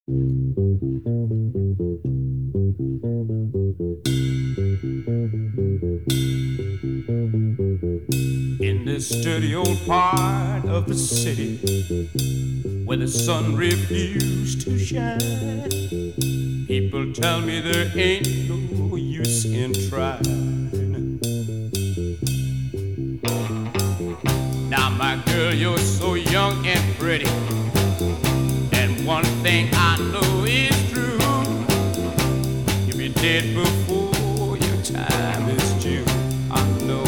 In this dirty old part of the city where the sun refused to shine, people tell me there ain't no use in trying. Now, my girl, you're so young and pretty, and one thing I know is true: you'll be dead before your time is due. I know.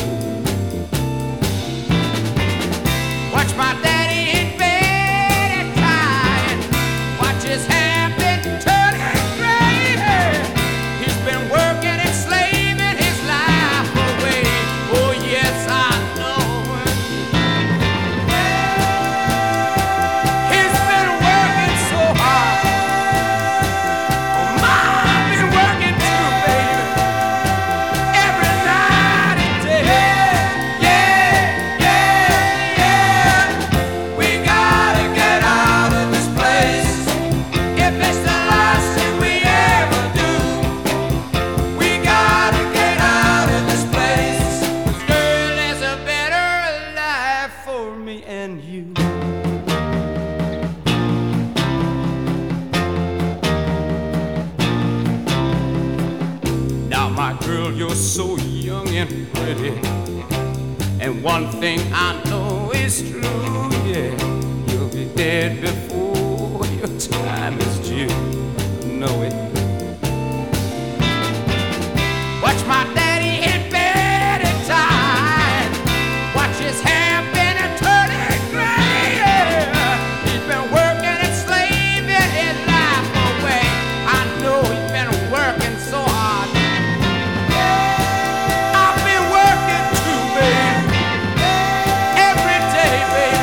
Watch my daddy in bed at night. Watch his hair been turning gray. He's been working and slaving his life away. Oh yes, I know. He's been working so hard. Oh, I've been working too, baby. Every night and day. We gotta get out of this place. If it's the last thing we ever do, we gotta get out of this place. 'Cause girl, there's a better life for me and you. Now, my girl, you're so young and pretty, and one thing I know is true, yeah, you'll be dead before your time is due. Know it. Watch my daddy in bed at time. Watch his hair been a turning gray. He's been working and slaving his life away. I know he's been working so hard. I've been working too, baby. Every day, baby.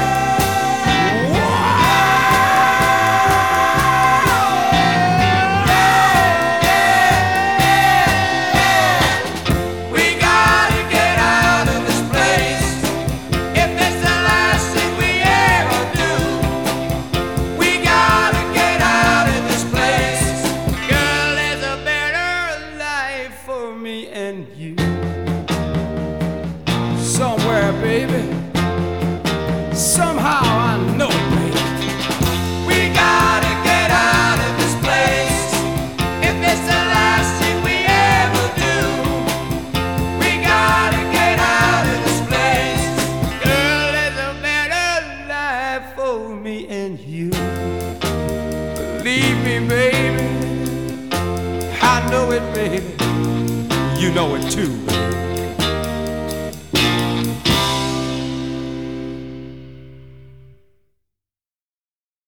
We gotta get out of this place. If it's the last thing we ever do, we gotta get out of this place. Girl, there's a better life for me and you. Somewhere, baby. Somehow I know it, baby. We gotta get out of this place. If it's the last thing we ever do, we gotta get out of this place. Girl, there's a better life for me and you. Believe me, baby. I know it, baby. You know it too, baby.